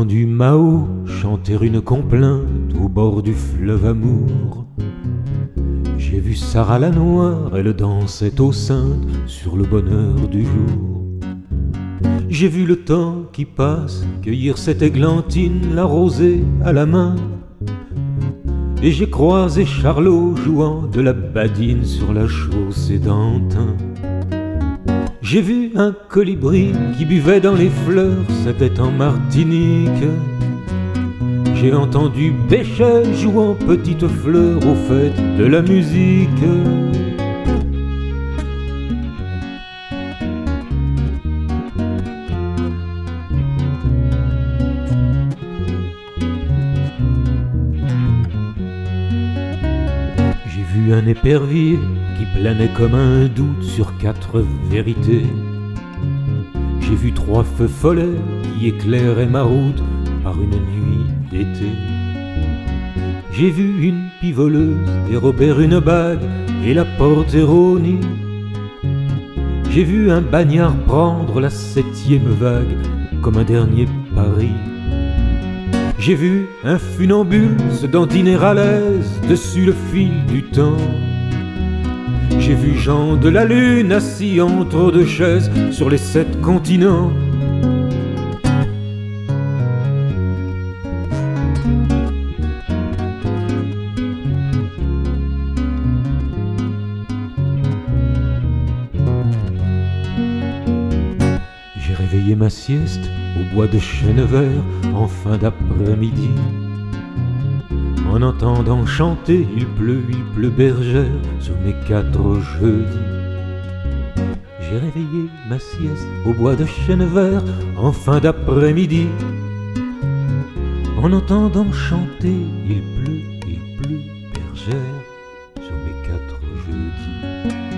entendu Mao chanter une complainte au bord du fleuve Amour. J'ai vu Sarah la Noire, elle dansait au cintre sur le bonheur du jour. J'ai vu le temps qui passe cueillir cette églantine, la rosée à la main. Et j'ai croisé Charlot jouant de la badine sur la chaussée d'Antin. J'ai vu un colibri qui buvait dans les fleurs, c'était en Martinique. J'ai entendu Béchet jouant petite fleur aux fêtes de la musique. J'ai vu un épervier qui planait comme un doute sur 4 vérités. J'ai vu 3 feux follets qui éclairaient ma route par une nuit d'été. J'ai vu une pivoleuse dérober une bague et la porter au nid. J'ai vu un bagnard prendre la 7e vague comme un dernier pari. J'ai vu un funambule se dandiner à l'aise dessus le fil du temps. J'ai vu Jean de la Lune assis entre 2 chaises sur les 7 continents. J'ai réveillé ma sieste au bois de chêne vert en fin d'après-midi. En entendant chanter il pleut bergère sur mes 4 jeudis. J'ai réveillé ma sieste au bois de chêne vert en fin d'après-midi. En entendant chanter il pleut bergère sur mes 4 jeudis.